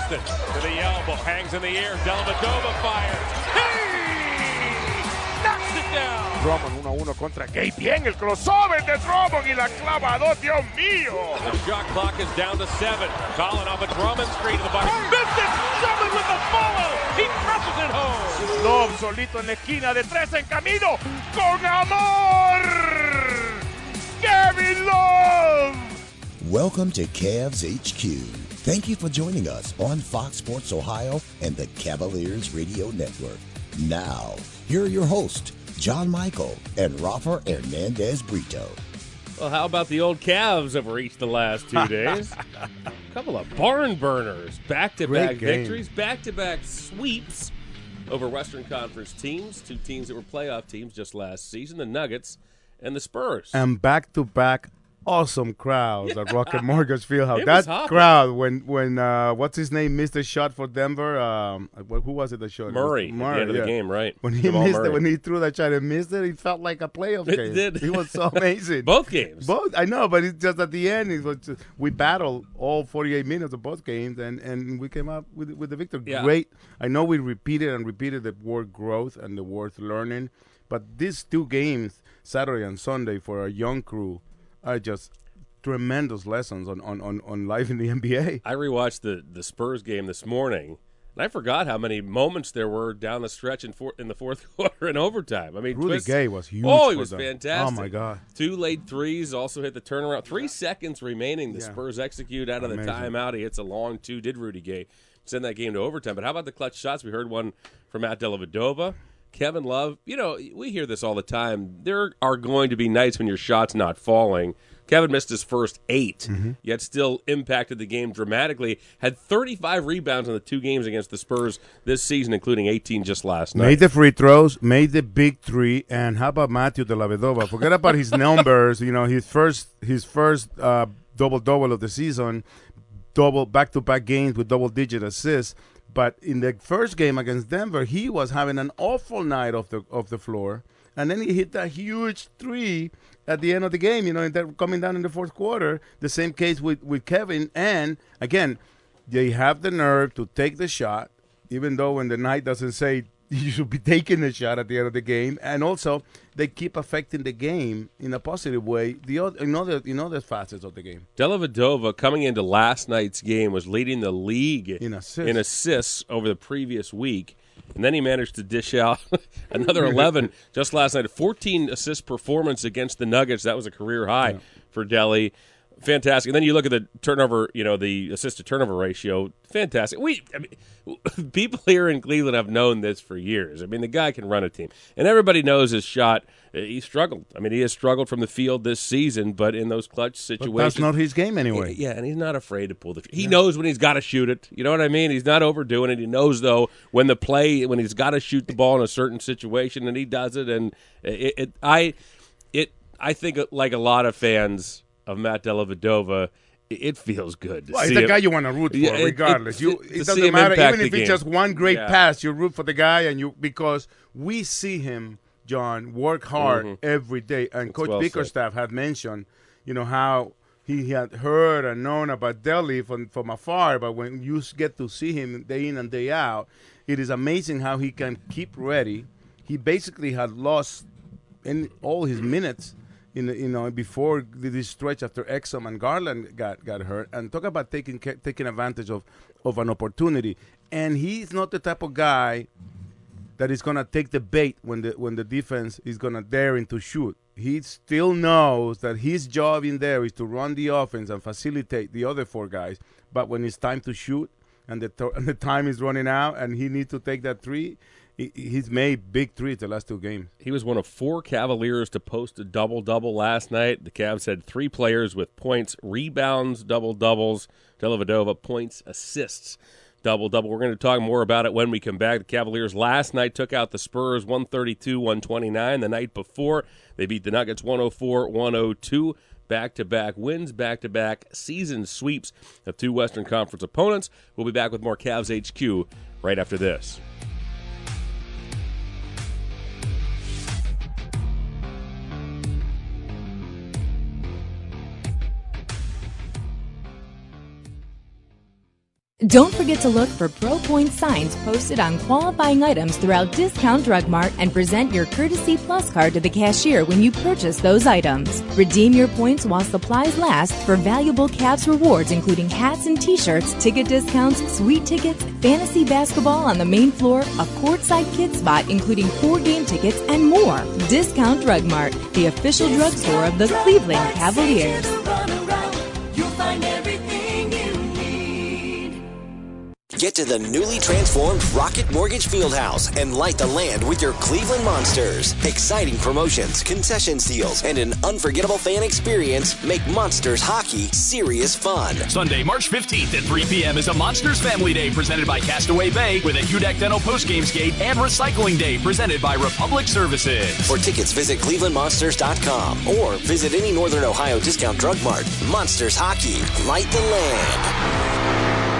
Sexton to the elbow, hangs in the air. Dellavedova fires. Hey! Knocks it down. Drummond 1-1 contra Gay. Bien el crossover de Drummond y la clavadora, Dios mío. The shot clock is down to 7. Collin off a Drummond screen to the bottom. Missed it. Drummond with the follow. He presses it home. Love solito en la esquina de 3 en camino. Con amor. Kevin Love. Welcome to Cavs HQ. Thank you for joining us on Fox Sports Ohio and the Cavaliers Radio Network. Now, here are your hosts, John Michael and Rafa Hernandez Brito. Well, how about the old Cavs over each the last 2 days? A couple of barn burners, back-to-back victories, back-to-back sweeps over Western Conference teams, 2 teams that were playoff teams just last season, the Nuggets and the Spurs. And back-to-back awesome crowds at Rocket Mortgage Fieldhouse. That crowd, when what's his name missed a shot for Denver. Who was it that shot? Murray, at the end of the game, right? When he missed it, when he threw that shot and missed it, it felt like a playoff game. It did. It was so amazing. Both games. Both, I know, but it's just at the end. It was just, we battled all 48 minutes of both games, and we came out with the victory. Yeah. Great. I know we repeated the word growth and the word learning, but these 2 games, Saturday and Sunday, for a young crew, are just tremendous lessons on life in the NBA. I rewatched the Spurs game this morning, and I forgot how many moments there were down the stretch in the fourth quarter and overtime. I mean, Rudy Gay was huge. Oh, he for was them. fantastic. Oh, my God. 2 late threes, also hit the turnaround. 3 seconds remaining. The Spurs execute out of the timeout. He hits a long 2, did Rudy Gay. Send that game to overtime. But how about the clutch shots? We heard one from Matt Dellavedova. Kevin Love, we hear this all the time. There are going to be nights when your shot's not falling. Kevin missed his first 8, yet still impacted the game dramatically. Had 35 rebounds in the 2 games against the Spurs this season, including 18 just last night. Made the free throws, made the big 3, and how about Matthew Dellavedova? Forget about his numbers. His first double-double of the season, back-to-back games with double-digit assists. But in the first game against Denver, he was having an awful night off the floor, and then he hit that huge 3 at the end of the game. Coming down in the fourth quarter. The same case with Kevin, and again, they have the nerve to take the shot, even though when the night doesn't say you should be taking the shot at the end of the game, and also they keep affecting the game in a positive way. The facets of the game. Dellavedova, coming into last night's game, was leading the league in assists over the previous week, and then he managed to dish out another 11 just last night. A 14 assist performance against the Nuggets. That was a career high for Delly. Fantastic. And then you look at the turnover, the assist-to-turnover ratio. Fantastic. People here in Cleveland have known this for years. The guy can run a team. And everybody knows his shot. He struggled. He has struggled from the field this season, but in those clutch situations. But that's not his game anyway. Yeah, and he's not afraid to pull the trigger. He knows when he's got to shoot it. You know what I mean? He's not overdoing it. He knows, though, when he's got to shoot the ball in a certain situation, and he does it. And I think, like a lot of fans of Matt Dellavedova, it feels good. He's the guy you want to root for, regardless. It doesn't matter, even if it's just one great pass. You root for the guy, because we see him, John, work hard every day. And Coach Bickerstaff had mentioned, how he had heard and known about Delly from afar, but when you get to see him day in and day out, it is amazing how he can keep ready. He basically had lost all his minutes before this stretch after Exum and Garland got hurt, and talk about taking advantage of an opportunity. And he's not the type of guy that is gonna take the bait when the defense is gonna dare him to shoot. He still knows that his job in there is to run the offense and facilitate the other 4 guys. But when it's time to shoot and the time is running out and he needs to take that 3. He's made big 3s the last 2 games. He was one of 4 Cavaliers to post a double-double last night. The Cavs had 3 players with points, rebounds, double-doubles. Dellavedova, points, assists, double-double. We're going to talk more about it when we come back. The Cavaliers last night took out the Spurs 132-129. The night before, they beat the Nuggets 104-102. Back-to-back wins, back-to-back season sweeps of 2 Western Conference opponents. We'll be back with more Cavs HQ right after this. Don't forget to look for Pro Point signs posted on qualifying items throughout Discount Drug Mart and present your Courtesy Plus card to the cashier when you purchase those items. Redeem your points while supplies last for valuable Cavs rewards, including hats and t-shirts, ticket discounts, sweet tickets, fantasy basketball on the main floor, a courtside kid spot, including 4 game tickets, and more. Discount Drug Mart, the official drugstore of the Cleveland Cavaliers. Get to the newly transformed Rocket Mortgage Fieldhouse and light the land with your Cleveland Monsters. Exciting promotions, concession deals, and an unforgettable fan experience make Monsters hockey serious fun. Sunday, March 15th at 3 p.m. is a Monsters Family Day presented by Castaway Bay with a Hudak Dental postgame skate and Recycling Day presented by Republic Services. For tickets, visit clevelandmonsters.com or visit any Northern Ohio Discount Drug Mart. Monsters hockey, light the land.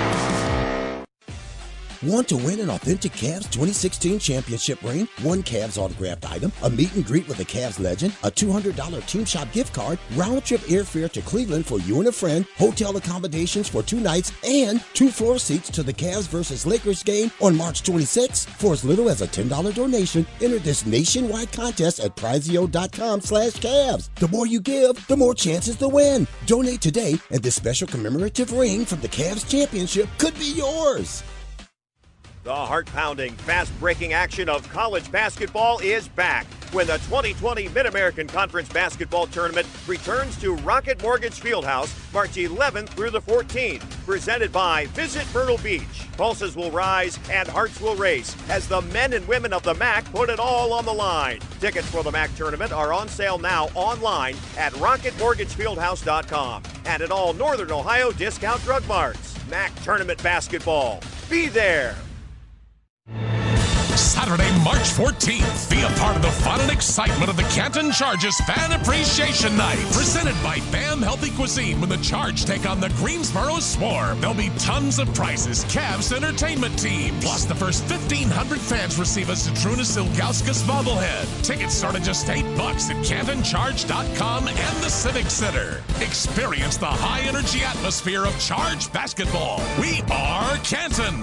Want to win an authentic Cavs 2016 championship ring? 1 Cavs autographed item, a meet and greet with a Cavs legend, a $200 Team Shop gift card, round-trip airfare to Cleveland for you and a friend, hotel accommodations for 2 nights, and 2 floor seats to the Cavs versus Lakers game on March 26th. For as little as a $10 donation, enter this nationwide contest at Prizeo.com/Cavs. The more you give, the more chances to win. Donate today, and this special commemorative ring from the Cavs championship could be yours. The heart-pounding, fast-breaking action of college basketball is back when the 2020 Mid-American Conference Basketball Tournament returns to Rocket Mortgage Fieldhouse March 11th through the 14th. Presented by Visit Myrtle Beach. Pulses will rise and hearts will race as the men and women of the MAC put it all on the line. Tickets for the MAC tournament are on sale now online at RocketMortgageFieldhouse.com and at all Northern Ohio Discount Drug Marts. MAC Tournament Basketball. Be there. Saturday, March 14th. Be a part of the fun and excitement of the Canton Charges Fan Appreciation Night. Presented by BAM Healthy Cuisine when the Charge take on the Greensboro Swarm. There'll be tons of prizes, Cavs entertainment team. Plus, the first 1,500 fans receive a Zydrunas Ilgauskas bobblehead. Tickets start at just $8 at CantonCharge.com and the Civic Center. Experience the high-energy atmosphere of Charge basketball. We are Canton.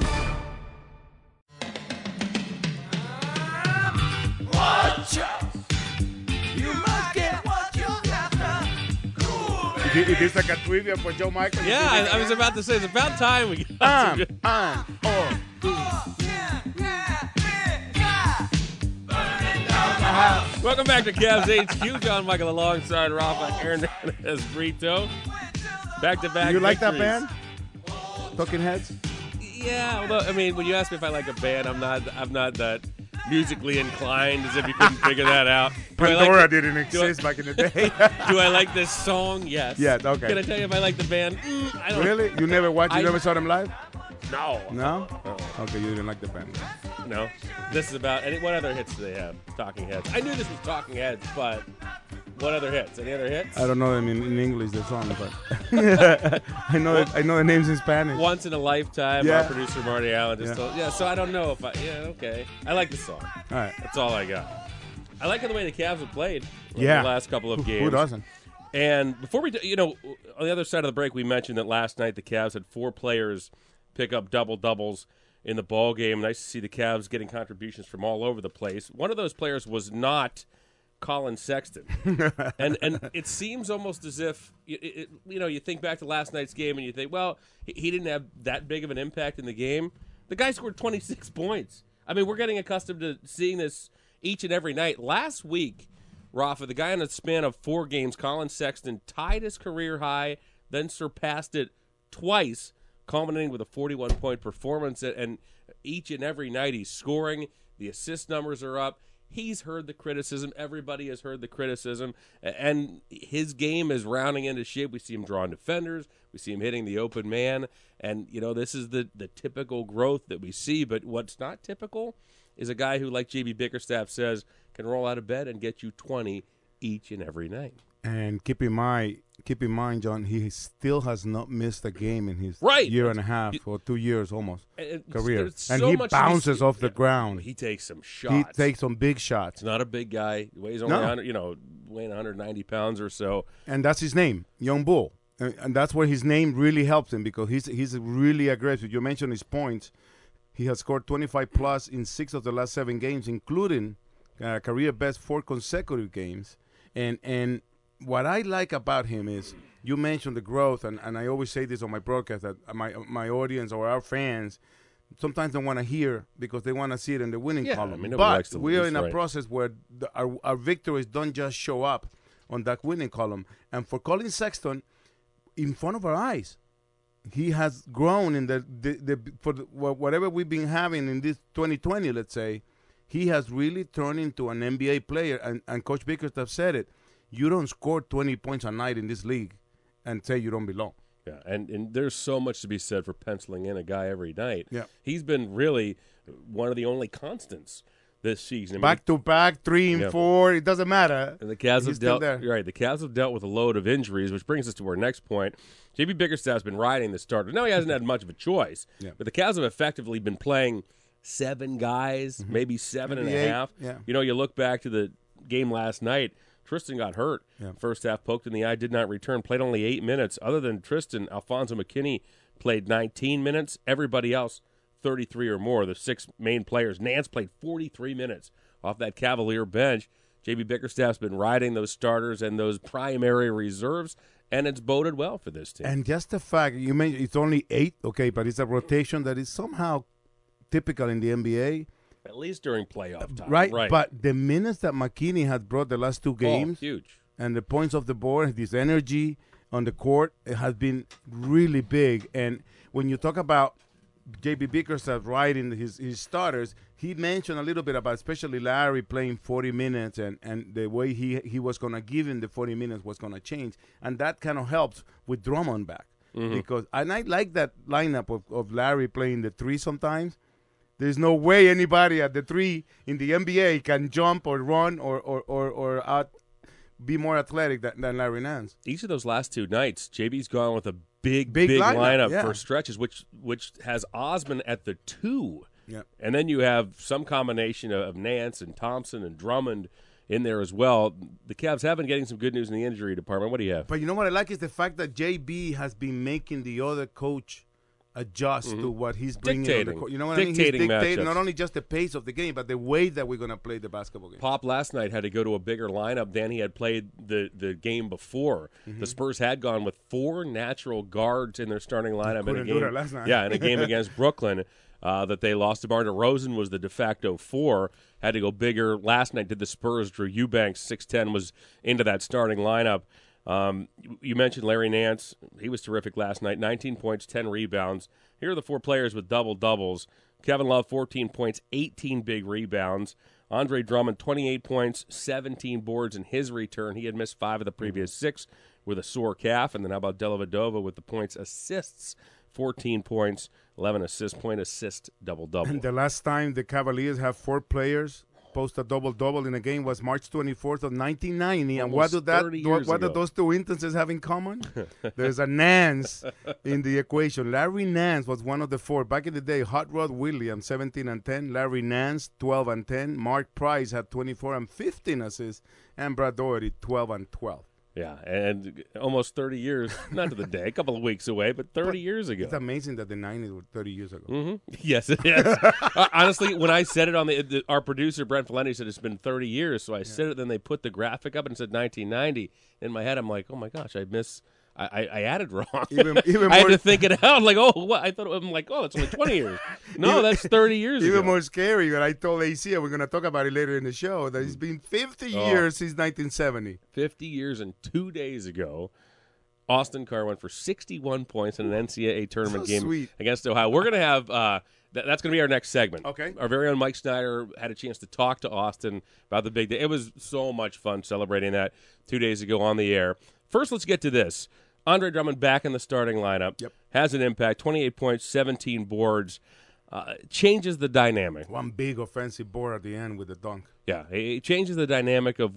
Watch out. You must get what you got. Is this like a trivia for Joe Michael? Yeah, I was about to say, it's about time we got Welcome back to Cavs HQ. John Michael alongside Rafa Hernandez Brito. Back-to-back You like victories. that band? Talking Heads? Yeah, although, I mean, when you ask me if I like a band, I'm not that musically inclined, as if you couldn't figure that out. Pandora didn't exist back in the day. Do I like this song? Yes. Yeah, okay. Can I tell you if I like the band? I don't. Really? You never watched? You never saw them live? No. No? Okay, you didn't like the band. No. This is about. What other hits do they have? Talking Heads. I knew this was Talking Heads, but what other hits? Any other hits? I don't know them in English, the song, but I know the names in Spanish. Once in a Lifetime. Yeah. Our producer Marty Allen just told. Yeah. So I don't know if I. Yeah. Okay. I like the song. All right. That's all I got. I like the way the Cavs have played. Yeah. The last couple of games. Who doesn't? And before we, on the other side of the break, we mentioned that last night the Cavs had 4 players pick up double-doubles in the ball game. Nice to see the Cavs getting contributions from all over the place. One of those players was not Colin Sexton. and it seems almost as if, you think back to last night's game and you think, well, he didn't have that big of an impact in the game. The guy scored 26 points. I mean, we're getting accustomed to seeing this each and every night. Last week, Rafa, the guy in a span of 4 games, Colin Sexton, tied his career high, then surpassed it twice, culminating with a 41-point performance. And each and every night he's scoring. The assist numbers are up. He's heard the criticism. Everybody has heard the criticism. And his game is rounding into shape. We see him drawing defenders. We see him hitting the open man. And, this is the typical growth that we see. But what's not typical is a guy who, like J.B. Bickerstaff says, can roll out of bed and get you 20 each and every night. And keep in mind, John, he still has not missed a game in his year and a half or 2 years almost career. And he bounces off the ground. He takes some shots. He takes some big shots. He's not a big guy. He weighs only 100, weighing 190 pounds or so. And that's his name, Young Bull. And that's where his name really helps him because he's really aggressive. You mentioned his points. He has scored 25-plus in 6 of the last 7 games, including career best 4 consecutive games. And what I like about him is you mentioned the growth, and I always say this on my broadcast that my audience or our fans sometimes don't want to hear because they want to see it in the winning column. I mean, but we are in a process where our victories don't just show up on that winning column. And for Colin Sexton, in front of our eyes, he has grown in whatever we've been having in this 2020, let's say, he has really turned into an NBA player. And Coach Bickerstaff said it. You don't score 20 points a night in this league and say you don't belong. Yeah, and there's so much to be said for penciling in a guy every night. Yeah. He's been really one of the only constants this season. I mean, back-to-back, 3 and 4, it doesn't matter. And the Cavs have dealt. Right, the Cavs have dealt with a load of injuries, which brings us to our next point. JB Bickerstaff's been riding the starter. No, he hasn't had much of a choice, but the Cavs have effectively been playing 7 guys, maybe 7 and a half. Yeah. You know, you look back to the game last night. Tristan got hurt. Yeah. First half, poked in the eye, did not return, played only 8 minutes. Other than Tristan, Alfonso McKinney played 19 minutes. Everybody else, 33 or more. The 6 main players. Nance played 43 minutes off that Cavalier bench. JB Bickerstaff's been riding those starters and those primary reserves, and it's boded well for this team. And just the fact, you mentioned it's only 8, okay, but it's a rotation that is somehow typical in the NBA. At least during playoff time. Right. But the minutes that McKinney has brought the last 2 games, huge. And the points off the board, this energy on the court, it has been really big. And when you talk about J.B. Bickerstaff riding his starters, he mentioned a little bit about especially Larry playing 40 minutes and the way he was going to give him the 40 minutes was going to change. And that kind of helps with Drummond back. And I like that lineup of Larry playing the 3 sometimes. There's no way anybody at the 3 in the NBA can jump or run or be more athletic than Larry Nance. Each of those last 2 nights, JB's gone with a big lineup for stretches, which has Osman at the 2. Yeah. And then you have some combination of Nance and Thompson and Drummond in there as well. The Cavs have been getting some good news in the injury department. What do you have? But you know what I like is the fact that JB has been making the other coach adjust to what he's bringing on the court. You know what I mean? He's dictating not only just the pace of the game, but the way that we're going to play the basketball game. Pop last night had to go to a bigger lineup than he had played the game before. The Spurs had gone with 4 natural guards in their starting lineup in a game. Do that last night. Yeah, in a game against Brooklyn that they lost to. DeMar DeRozan was the de facto 4. Had to go bigger last night. Did the Spurs? Drew Eubanks, 6'10", was into that starting lineup. You mentioned Larry Nance. He was terrific last night. 19 points, 10 rebounds. Here are the 4 players with double-doubles. Kevin Love, 14 points, 18 big rebounds. Andre Drummond, 28 points, 17 boards in his return. He had missed 5 of the previous 6 with a sore calf. And then how about Dellavedova with the points, assists, 14 points, 11 assists, double-double. And the last time the Cavaliers have 4 players post a double-double in a game was March 24th of 1990. And what do those 2 instances have in common? There's a Nance in the equation. Larry Nance was one of the 4. Back in the day, Hot Rod Williams, 17 and 10. Larry Nance, 12 and 10. Mark Price had 24 and 15 assists. And Brad Daugherty, 12 and 12. Yeah, and almost 30 years, not to the day, a couple of weeks away, but 30 years ago. It's amazing that the 90s were 30 years ago. Yes, it is. Honestly, when I said it on our producer, Brent Valenti, said it's been 30 years, so I said it, then they put the graphic up and said 1990. In my head, I'm like, oh my gosh, I added wrong. Even I had to think it out. Like, oh, what? I thought I'm like, oh, that's only 20 years. No, that's 30 years ago. Even more scary when I told AC, we're going to talk about it later in the show, that it's been 50 years since 1970. 50 years and 2 days ago, Austin Carr went for 61 points in an NCAA tournament game against Ohio. We're going to have that's going to be our next segment. Okay. Our very own Mike Snyder had a chance to talk to Austin about the big day. It was so much fun celebrating that 2 days ago on the air. First, let's get to this. Andre Drummond back in the starting lineup. Yep. Has an impact, 28 points, 17 boards. Changes the dynamic. One big offensive board at the end with the dunk. Yeah, it changes the dynamic of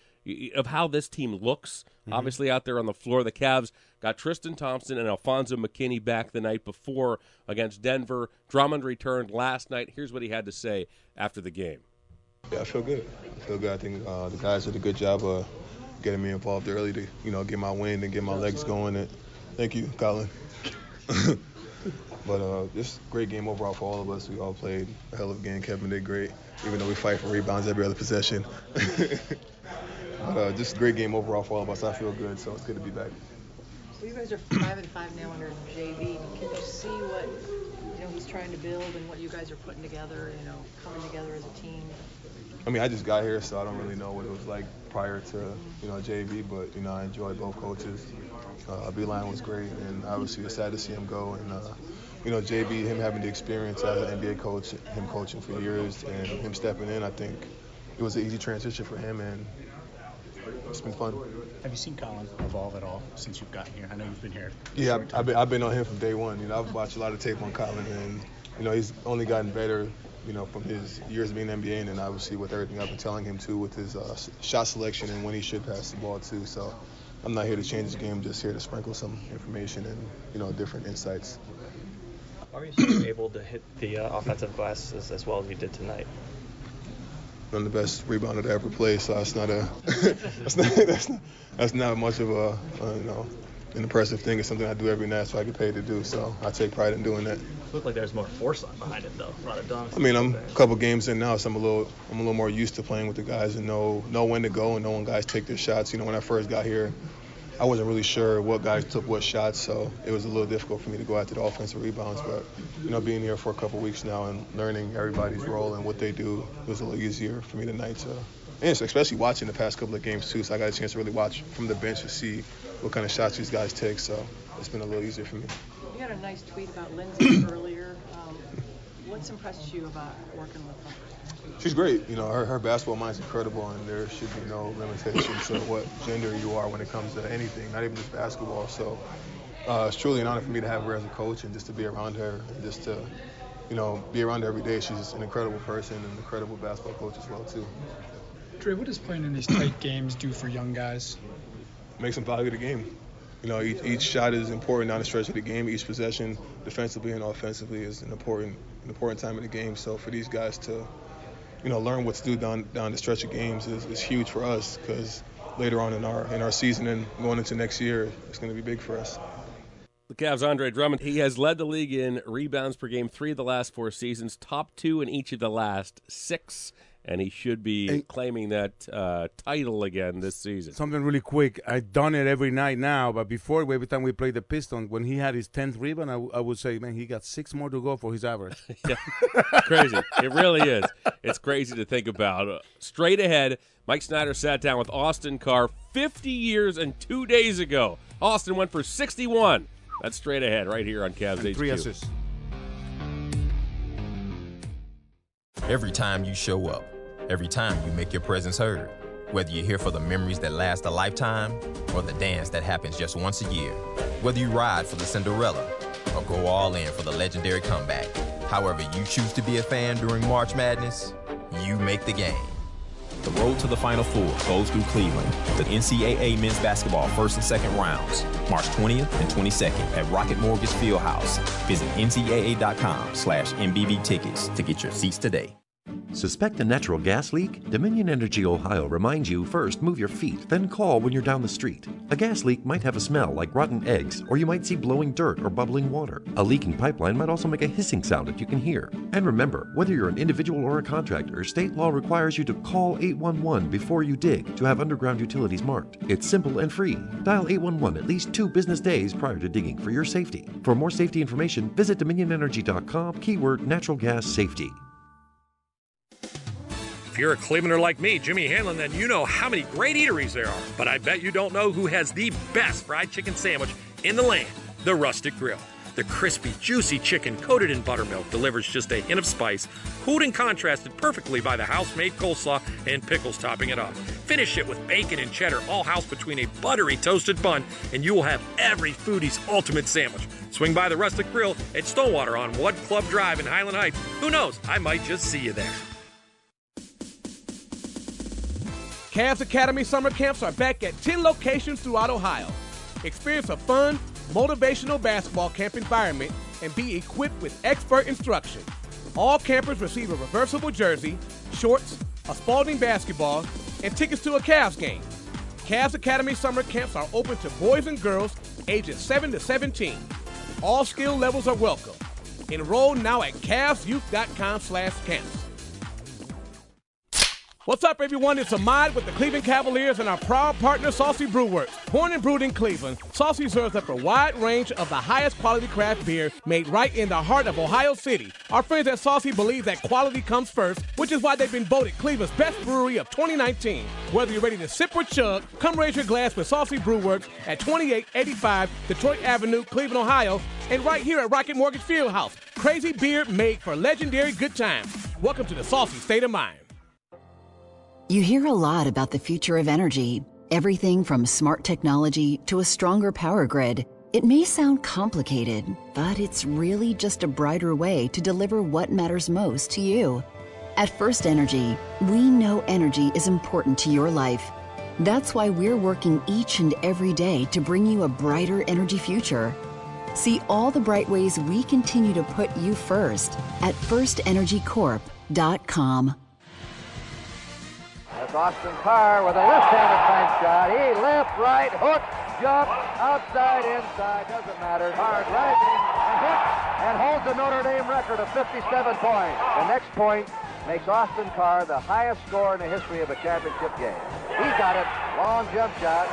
how this team looks. Obviously, out there on the floor, the Cavs got Tristan Thompson and Alfonso McKinney back the night before against Denver. Drummond returned last night. Here's what he had to say after the game. Yeah, I feel good. I think the guys did a good job of getting me involved early to, get my wind and get my legs going. And Thank you, Colin. But just great game overall for all of us. We all played a hell of a game. Kevin did great, even though we fight for rebounds every other possession. But just a great game overall for all of us. I feel good, so it's good to be back. Well, you guys are 5-5 now under JV. Can you see what he's trying to build and what you guys are putting together? Coming together as a team. I mean, I just got here, so I don't really know what it was like prior to JV. But I enjoyed both coaches. Beeline was great, and obviously it's sad to see him go. And JV, him having the experience as an NBA coach, him coaching for years, and him stepping in, I think it was an easy transition for him, and it's been fun. Have you seen Colin evolve at all since you've gotten here? I know you've been here. Yeah, I've been on him from day one. I've watched a lot of tape on Colin, and he's only gotten better, from his years of being in the NBA, and then obviously with everything I've been telling him too, with his shot selection and when he should pass the ball too. So I'm not here to change the game, just here to sprinkle some information and different insights. Are you able to hit the offensive glass as well as you did tonight? I'm the best rebounder to ever play, so that's not that's not much of an impressive thing. It's something I do every night, so I get paid to do. So I take pride in doing that. It looked like there's more force behind it, though. A lot of dunks. I mean, I'm a couple games in now, so I'm a little more used to playing with the guys and know when to go and know when guys take their shots. When I first got here, I wasn't really sure what guys took what shots, so it was a little difficult for me to go after the offensive rebounds. But, being here for a couple weeks now and learning everybody's role and what they do, it was a little easier for me tonight. And especially watching the past couple of games, too, so I got a chance to really watch from the bench to see what kind of shots these guys take. So it's been a little easier for me. You had a nice tweet about Lindsay earlier. What's impressed you about working with her? She's great. Her basketball mind's incredible, and there should be no limitations to what gender you are when it comes to anything, not even just basketball. So it's truly an honor for me to have her as a coach and just to be around her and just to, be around her every day. She's an incredible person and an incredible basketball coach as well, too. Dre, what does playing in these tight games do for young guys? Makes them value the game. Each shot is important down the stretch of the game. Each possession, defensively and offensively, is an important time of the game. So for these guys to, learn what to do down the stretch of games is huge for us, because later on in our season and going into next year, it's going to be big for us. The Cavs' Andre Drummond, he has led the league in rebounds per game 3 of the last 4 seasons, top 2 in each of the last 6. And he should be claiming that title again this season. Something really quick. I've done it every night now, but before, every time we played the Pistons, when he had his 10th rebound, I would say, man, he got 6 more to go for his average. Yeah. Crazy. It really is. It's crazy to think about. Straight ahead, Mike Snyder sat down with Austin Carr 50 years and 2 days ago. Austin went for 61. That's straight ahead right here on Cavs HQ. 3 assists. Every time you show up, every time you make your presence heard, whether you're here for the memories that last a lifetime or the dance that happens just once a year, whether you ride for the Cinderella or go all in for the legendary comeback, however you choose to be a fan during March Madness, you make the game. The road to the Final Four goes through Cleveland. The NCAA men's basketball first and second rounds, March 20th and 22nd at Rocket Mortgage Fieldhouse. Visit ncaa.com/MBB tickets to get your seats today. Suspect a natural gas leak? Dominion Energy Ohio reminds you first move your feet, then call when you're down the street. A gas leak might have a smell like rotten eggs, or you might see blowing dirt or bubbling water. A leaking pipeline might also make a hissing sound that you can hear. And remember, whether you're an individual or a contractor, state law requires you to call 811 before you dig to have underground utilities marked. It's simple and free. Dial 811 at least 2 business days prior to digging for your safety. For more safety information, visit DominionEnergy.com, keyword natural gas safety. If you're a Clevelander like me, Jimmy Hanlon, then you know how many great eateries there are. But I bet you don't know who has the best fried chicken sandwich in the land, the Rustic Grill. The crispy, juicy chicken coated in buttermilk delivers just a hint of spice, cooled and contrasted perfectly by the house-made coleslaw and pickles topping it up. Finish it with bacon and cheddar, all housed between a buttery toasted bun, and you will have every foodie's ultimate sandwich. Swing by the Rustic Grill at Stonewater on Wood Club Drive in Highland Heights. Who knows, I might just see you there. Cavs Academy summer camps are back at 10 locations throughout Ohio. Experience a fun, motivational basketball camp environment and be equipped with expert instruction. All campers receive a reversible jersey, shorts, a Spalding basketball, and tickets to a Cavs game. Cavs Academy summer camps are open to boys and girls ages 7 to 17. All skill levels are welcome. Enroll now at cavsyouth.com/camps. What's up, everyone? It's Ahmad with the Cleveland Cavaliers and our proud partner, Saucy Brewworks. Born and brewed in Cleveland, Saucy serves up a wide range of the highest quality craft beer made right in the heart of Ohio City. Our friends at Saucy believe that quality comes first, which is why they've been voted Cleveland's best brewery of 2019. Whether you're ready to sip or chug, come raise your glass with Saucy Brewworks at 2885 Detroit Avenue, Cleveland, Ohio, and right here at Rocket Mortgage Fieldhouse. Crazy beer made for legendary good times. Welcome to the Saucy State of Mind. You hear a lot about the future of energy, everything from smart technology to a stronger power grid. It may sound complicated, but it's really just a brighter way to deliver what matters most to you. At First Energy, we know energy is important to your life. That's why we're working each and every day to bring you a brighter energy future. See all the bright ways we continue to put you first at firstenergycorp.com. That's Austin Carr with a left-handed bank shot. He left, right, hook, jump, outside, inside, doesn't matter. Carr driving and hits and holds the Notre Dame record of 57 points. The next point makes Austin Carr the highest scorer in the history of a championship game. He got it, long jump shot,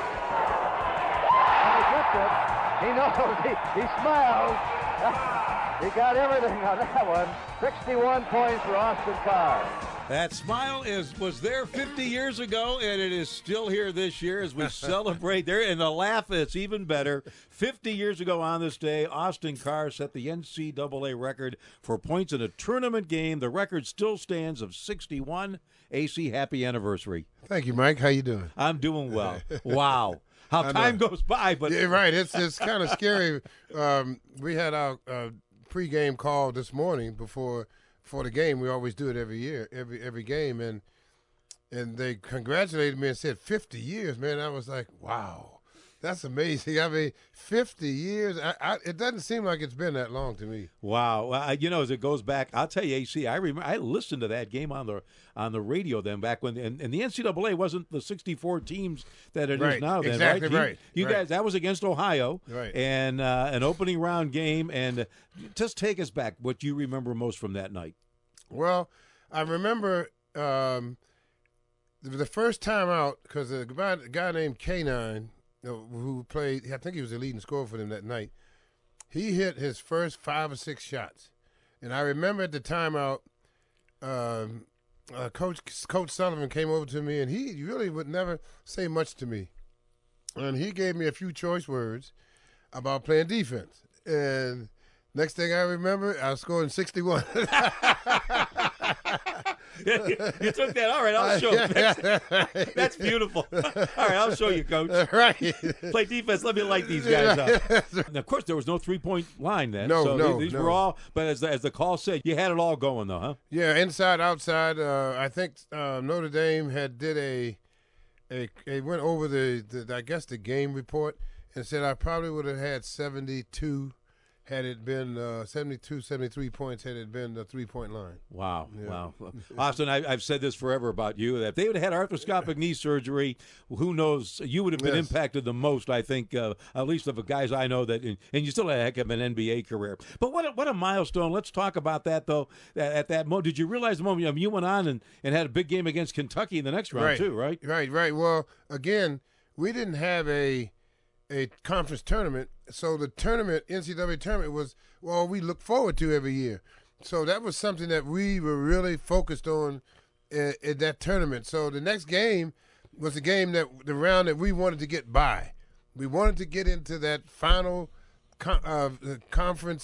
and he gets it. He knows, he smiles. He got everything on that one. 61 points for Austin Carr. That smile was there 50 years ago, and it is still here this year as we celebrate there. And the laugh is even better. 50 years ago on this day, Austin Carr set the NCAA record for points in a tournament game. The record still stands of 61. AC, happy anniversary. Thank you, Mike. How you doing? I'm doing well. Wow. How time goes by. But yeah, right. It's kind of scary. We had our pregame call this morning before the game. We always do it every year, every game, and they congratulated me and said 50 years, man. I was like, wow, that's amazing. I mean, 50 years. It doesn't seem like it's been that long to me. Wow. Well, as it goes back, I'll tell you, AC, I remember I listened to that game on the radio then back when, and the NCAA wasn't the 64 teams that it is now. Then, exactly right. You right. guys, that was against Ohio, right? And an opening round game, and just take us back. What you remember most from that night? Well, I remember the first time out because a guy named K9, who played, I think he was the leading scorer for them that night, he hit his first 5 or 6 shots. And I remember at the timeout, Coach Sullivan came over to me, and he really would never say much to me. And he gave me a few choice words about playing defense. And next thing I remember, I was scoring 61. You took that. All right, I'll show you. That's beautiful. All right, I'll show you, Coach. Right. Play defense. Let me light these guys up. And of course, there was no three-point line then. These were all, but as the call said, you had it all going, though, huh? Yeah, inside, outside. I think Notre Dame they went over the game report and said I probably would have had 72 had it been 72, 73 points had it been the three-point line. Wow, yeah. Wow. Austin, I've said this forever about you, that if they would have had arthroscopic knee surgery, who knows, you would have been impacted the most, I think, at least of the guys I know, that, and you still had a heck of an NBA career. But what a milestone. Let's talk about that, though. At that moment, did you realize the moment you went on and had a big game against Kentucky in the next round, too, right? Right. Well, again, we didn't have a conference tournament, so the tournament, NCAA tournament, was we look forward to every year. So that was something that we were really focused on in that tournament. So the next game was the round that we wanted to get by. We wanted to get into that final conference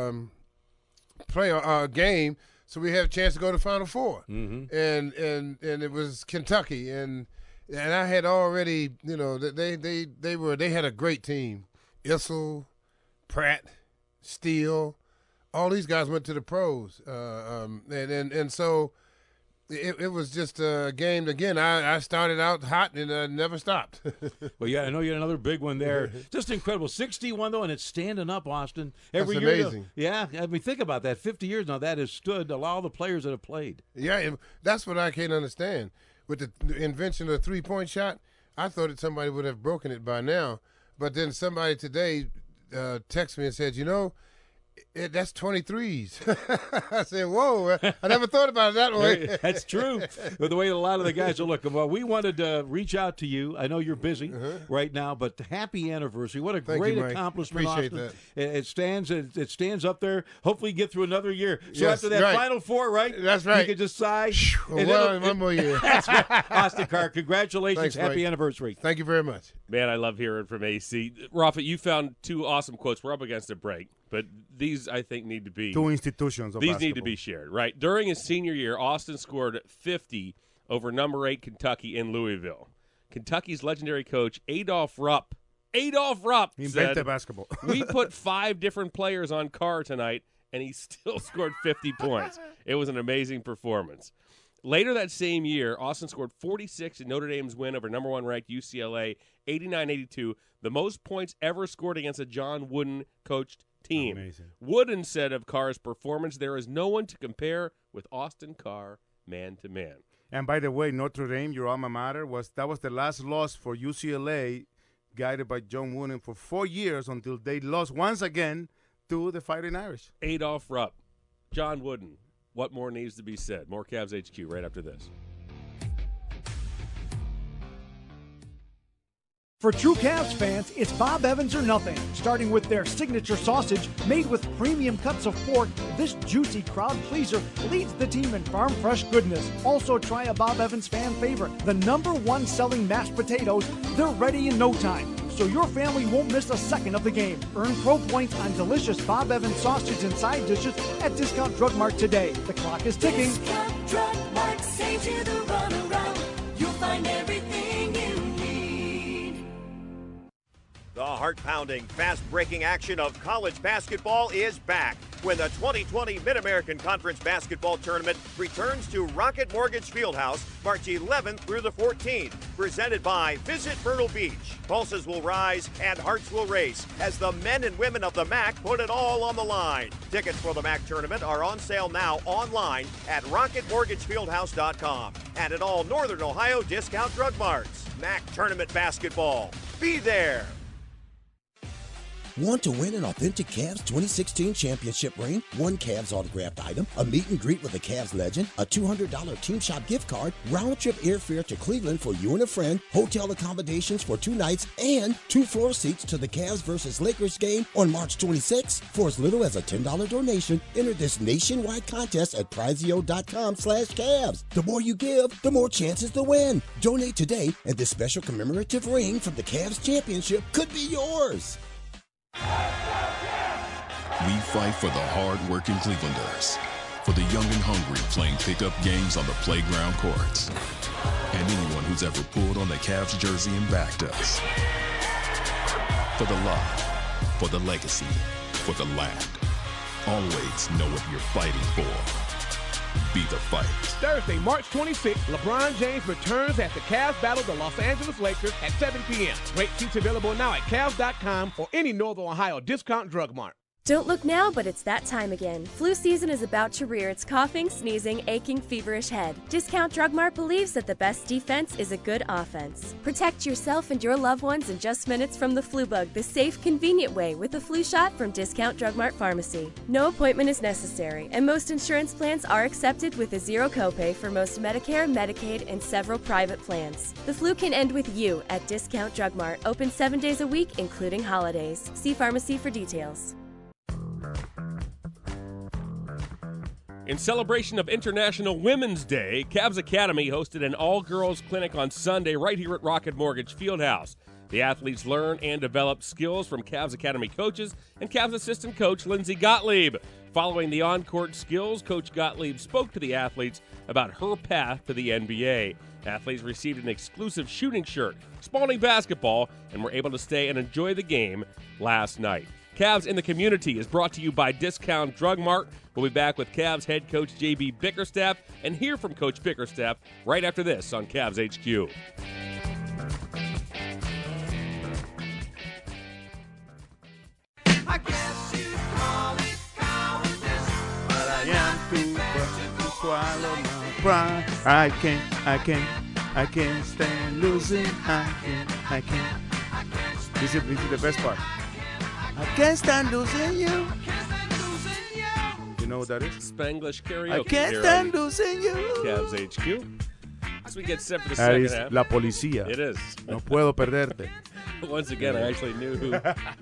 play game, so we had a chance to go to Final Four. Mm-hmm. And it was Kentucky, and I had already, they had a great team. Issel, Pratt, Steele, all these guys went to the pros, and so it was just a game. Again, I started out hot and I never stopped. Well, yeah, I know you had another big one there. Just incredible. 61 though, and it's standing up, Austin. Every That's year. Amazing. Yeah, I mean, think about that. 50 years now, that has stood all the players that have played. Yeah, that's what I can't understand. With the invention of the three-point shot, I thought that somebody would have broken it by now. But then somebody today texted me and said, that's 23s. I said, whoa, I never thought about it that way. That's true. With the way a lot of the guys are looking. Well, we wanted to reach out to you. I know you're busy right now, but happy anniversary. What a great accomplishment. Appreciate that. It stands up there. Hopefully you get through another year. So after that Final Four, right? That's right. You can just sigh. One more year. That's right. Austin Carr, congratulations. Thanks, happy Mike. anniversary. Thank you very much. Man, I love hearing from AC. Rafa, you found two awesome quotes. We're up against a break, but these, I think, need to be two institutions of these basketball. Need to be shared, right? During his senior year, Austin scored 50 over number 8 Kentucky in Louisville. Kentucky's legendary coach Adolph Rupp invented basketball. We put 5 different players on Carr tonight, and he still scored 50 points. It was an amazing performance. Later that same year, Austin scored 46 in Notre Dame's win over number 1 ranked UCLA, 89-82, the most points ever scored against a John Wooden coached team. Amazing. Wooden said of Carr's performance, there is no one to compare with Austin Carr man to man. And by the way, Notre Dame, your alma mater, was the last loss for UCLA, guided by John Wooden for 4 years until they lost once again to the Fighting Irish. Adolph Rupp, John Wooden. What more needs to be said? More Cavs HQ right after this. For true Cavs fans, it's Bob Evans or nothing. Starting with their signature sausage made with premium cuts of pork, this juicy crowd pleaser leads the team in farm fresh goodness. Also try a Bob Evans fan favorite, the #1 selling mashed potatoes. They're ready in no time, so your family won't miss a second of the game. Earn pro points on delicious Bob Evans sausage and side dishes at Discount Drug Mart today. The clock is ticking. Discount Drug Mart saves you the runaround. You'll find everything you need. The heart-pounding, fast-breaking action of college basketball is back when the 2020 Mid-American Conference Basketball Tournament returns to Rocket Mortgage Fieldhouse March 11th through the 14th. Presented by Visit Myrtle Beach. Pulses will rise and hearts will race as the men and women of the MAC put it all on the line. Tickets for the MAC tournament are on sale now online at RocketMortgageFieldhouse.com and at all Northern Ohio Discount Drug Marts. MAC Tournament Basketball. Be there. Want to win an authentic Cavs 2016 championship ring, 1 Cavs autographed item, a meet and greet with a Cavs legend, a $200 Team Shop gift card, round-trip airfare to Cleveland for you and a friend, hotel accommodations for 2 nights, and 2 floor seats to the Cavs versus Lakers game on March 26th? For as little as a $10 donation, enter this nationwide contest at Prizeo.com/Cavs. The more you give, the more chances to win. Donate today, and this special commemorative ring from the Cavs championship could be yours. We fight for the hard-working Clevelanders, for the young and hungry playing pickup games on the playground courts, and anyone who's ever pulled on the Cavs jersey and backed us. For the love, for the legacy, for the land. Always know what you're fighting for. Be the fight. Thursday, March 26th, LeBron James returns as the Cavs battle the Los Angeles Lakers at 7 p.m. Great seats available now at Cavs.com or any Northern Ohio Discount Drug Mart. Don't look now, but it's that time again. Flu season is about to rear its coughing, sneezing, aching, feverish head. Discount Drug Mart believes that the best defense is a good offense. Protect yourself and your loved ones in just minutes from the flu bug the safe, convenient way with a flu shot from Discount Drug Mart Pharmacy. No appointment is necessary, and most insurance plans are accepted with a zero copay for most Medicare, Medicaid, and several private plans. The flu can end with you at Discount Drug Mart, open 7 days a week, including holidays. See pharmacy for details. In celebration of International Women's Day, Cavs Academy hosted an all-girls clinic on Sunday right here at Rocket Mortgage Fieldhouse. The athletes learn and develop skills from Cavs Academy coaches and Cavs assistant coach Lindsey Gottlieb. Following the on-court skills, Coach Gottlieb spoke to the athletes about her path to the NBA. Athletes received an exclusive shooting shirt, Spalding basketball, and were able to stay and enjoy the game last night. Cavs in the Community is brought to you by Discount Drug Mart. We'll be back with Cavs head coach J.B. Bickerstaff and hear from Coach Bickerstaff right after this on Cavs HQ. I guess you call it cowardice, but I am too proud to swallow my pride. I can't I can't stand losing. I can't. This is the best part. I can't stand losing you. You know what that is? Spanglish karaoke. I can't stand losing you. Cavs HQ. As we get set for the second half. La Policía. It is. No puedo perderte. Once again, I actually knew who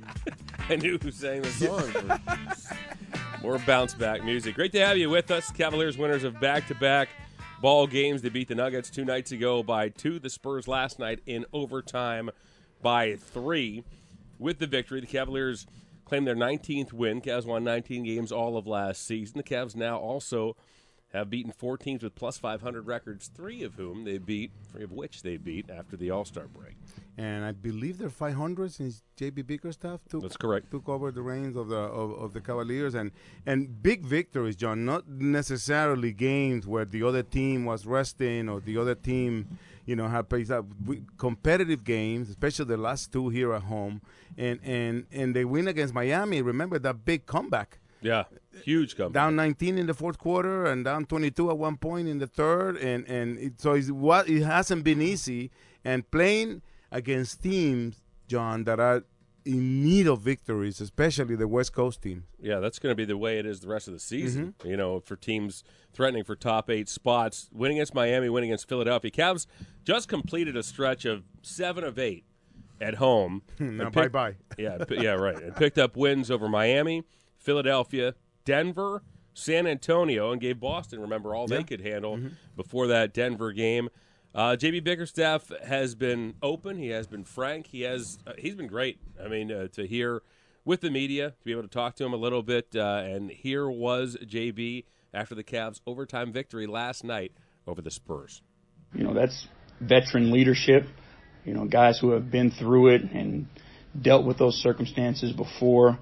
sang the song. More bounce back music. Great to have you with us. Cavaliers winners of back-to-back ball games. They beat the Nuggets 2 nights ago by 2. The Spurs last night in overtime by 3. With the victory, the Cavaliers claim their 19th win. Cavs won 19 games all of last season. The Cavs now also have beaten 4 teams with plus 500 records, 3 of which they beat after the All-Star break. And I believe they're 500 since J.B. Bickerstaff took over the reins of the Cavaliers, and big victories, John. Not necessarily games where the other team was resting or the other team, had paced up. Competitive games, especially the last 2 here at home, and they win against Miami. Remember that big comeback. Yeah, huge comeback. Down 19 in the fourth quarter and down 22 at one point in the third, it hasn't been easy, and playing against teams, John, that are in need of victories, especially the West Coast teams. Yeah, that's going to be the way it is the rest of the season. For teams threatening for top 8 spots, winning against Miami, winning against Philadelphia. Cavs just completed a stretch of 7 of 8 at home. Now bye-bye. Yeah, right. And picked up wins over Miami, Philadelphia, Denver, San Antonio, and gave Boston, remember, all they could handle before that Denver game. J.B. Bickerstaff has been open. He has been frank. He's been great. I mean, to hear with the media, to be able to talk to him a little bit. And here was J.B. after the Cavs' overtime victory last night over the Spurs. That's veteran leadership. Guys who have been through it and dealt with those circumstances before.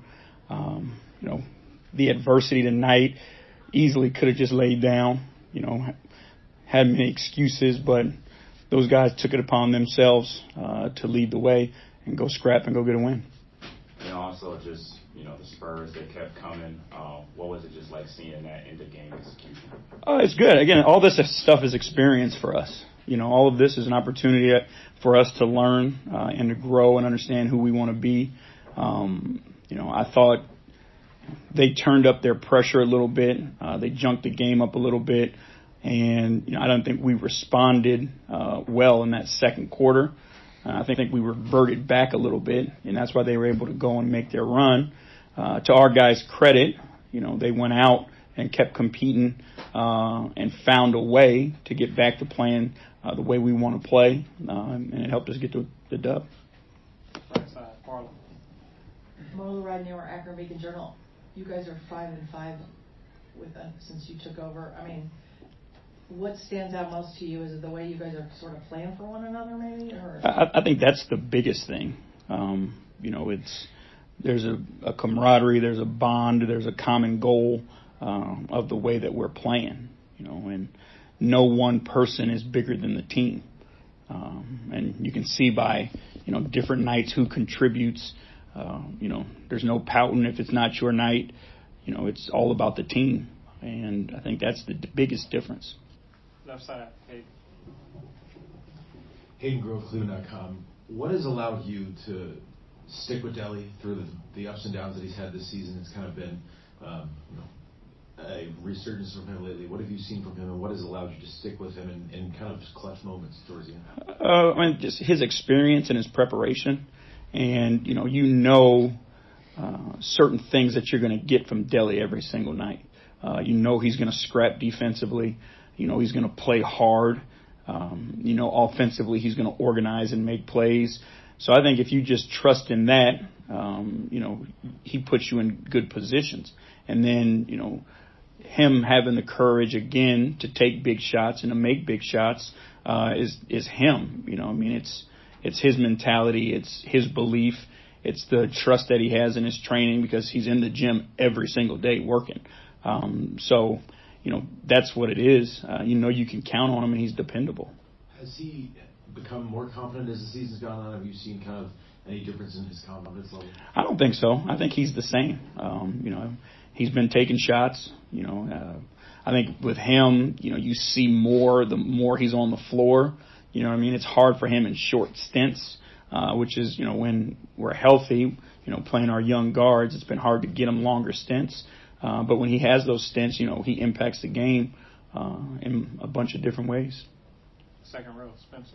The adversity tonight easily could have just laid down, had many excuses, but those guys took it upon themselves to lead the way and go scrap and go get a win. Also just, the Spurs, they kept coming. What was it just like seeing that end-of-game execution? It's good. Again, all this stuff is experience for us. All of this is an opportunity for us to learn and to grow and understand who we want to be. I thought they turned up their pressure a little bit. They junked the game up a little bit. And I don't think we responded well in that second quarter. I think we reverted back a little bit, and that's why they were able to go and make their run. To our guys' credit, they went out and kept competing and found a way to get back to playing the way we want to play, and it helped us get to the dub. Marla Radnor, Akron Beacon Journal. You guys are 5-5 with since you took over. I mean, what stands out most to you? Is it the way you guys are sort of playing for one another, maybe? Or I think that's the biggest thing. There's a camaraderie, there's a bond, there's a common goal of the way that we're playing. And no one person is bigger than the team. And you can see by different nights who contributes. There's no pouting if it's not your night. It's all about the team. And I think that's the biggest difference. Left side, Hayden. Hayden Grove, Cleveland.com. What has allowed you to stick with Delly through the ups and downs that he's had this season? It's kind of been a resurgence from him lately. What have you seen from him, and what has allowed you to stick with him in kind of clutch moments towards the end? Just his experience and his preparation. And, certain things that you're going to get from Delly every single night. He's going to scrap defensively. He's going to play hard. Offensively, he's going to organize and make plays. So I think if you just trust in that, he puts you in good positions. And then, him having the courage again to take big shots and to make big shots is him. It's his mentality. It's his belief. It's the trust that he has in his training because he's in the gym every single day working. That's what it is. You can count on him, and he's dependable. Has he become more confident as the season's gone on? Have you seen kind of any difference in his confidence level? I don't think so. I think he's the same. He's been taking shots. I think with him, you see more the more he's on the floor. You know what I mean? It's hard for him in short stints, which is, you know, when we're healthy, you know, playing our young guards, it's been hard to get him longer stints. But when he has those stints, you know, he impacts the game in a bunch of different ways. Second row, Spencer.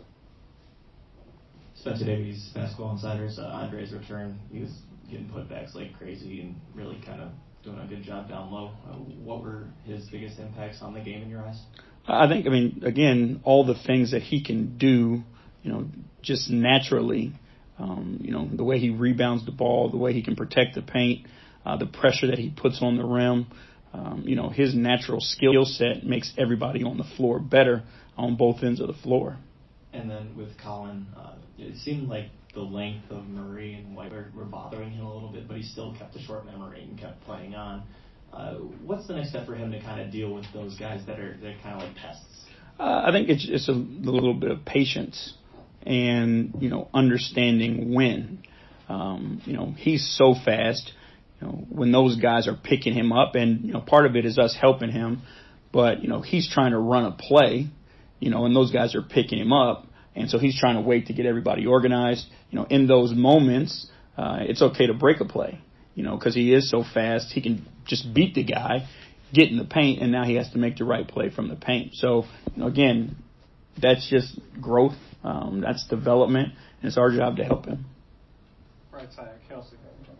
Spencer Davies, Basketball Insiders. Andre's return, he was getting putbacks like crazy and really kind of doing a good job down low. What were his biggest impacts on the game in your eyes? I think, I mean, again, all the things that he can do, you know, just naturally, you know, the way he rebounds the ball, the way he can protect the paint, the pressure that he puts on the rim, you know, his natural skill set makes everybody on the floor better on both ends of the floor. And then with Colin, it seemed like the length of Murray and White were bothering him a little bit, but he still kept a short memory and kept playing on. What's the next step for him to kind of deal with those guys they're kind of like pests? I think it's a little bit of patience and, you know, understanding when. You know, he's so fast. You know, when those guys are picking him up, and, you know, part of it is us helping him, but, you know, he's trying to run a play, you know, and those guys are picking him up, and so he's trying to wait to get everybody organized. You know, in those moments, it's okay to break a play, you know, because he is so fast. He can just beat the guy, get in the paint, and now he has to make the right play from the paint. So, you know, again, that's just growth. That's development, and it's our job to help him. Right side, Kelsey.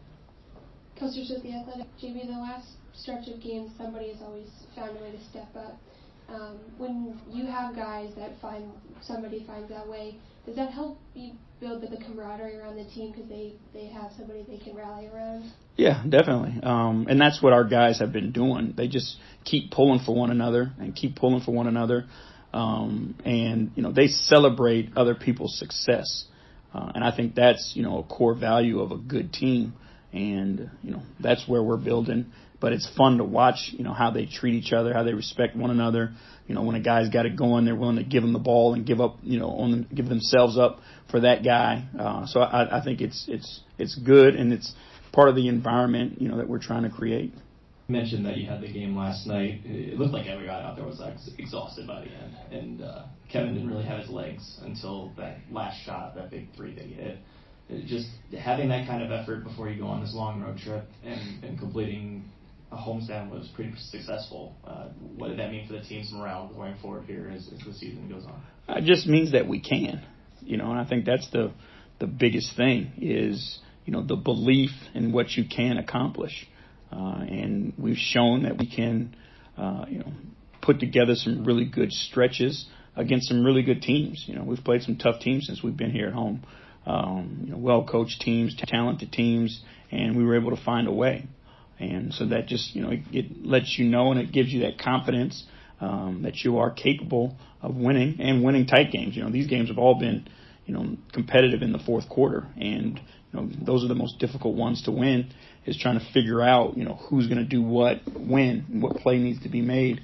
Kelsey with The Athletic. JB, the last stretch of games, somebody has always found a way to step up. When you have guys that somebody finds that way, does that help you build the camaraderie around the team because they have somebody they can rally around? Yeah, definitely. And that's what our guys have been doing. They just keep pulling for one another and keep pulling for one another. And, you know, they celebrate other people's success. And I think that's, you know, a core value of a good team. And, you know, that's where we're building. But it's fun to watch, you know, how they treat each other, how they respect one another. You know, when a guy's got it going, they're willing to give him the ball and give up, you know, give themselves up for that guy. So I think it's good, and it's part of the environment, you know, that we're trying to create. You mentioned that you had the game last night. It looked like every guy out there was exhausted by the end, and Kevin didn't really have his legs until that last shot, that big three that he hit. Just having that kind of effort before you go on this long road trip and completing a homestand was pretty successful. What did that mean for the team's morale going forward here as the season goes on? It just means that we can, you know, and I think that's the biggest thing is, you know, the belief in what you can accomplish. And we've shown that we can, you know, put together some really good stretches against some really good teams. You know, we've played some tough teams since we've been here at home. You know, well-coached teams, talented teams, and we were able to find a way. And so that just, you know, it lets you know, and it gives you that confidence that you are capable of winning and winning tight games. You know, these games have all been, you know, competitive in the fourth quarter, and, you know, those are the most difficult ones to win, is trying to figure out, you know, who's going to do what, when, and what play needs to be made.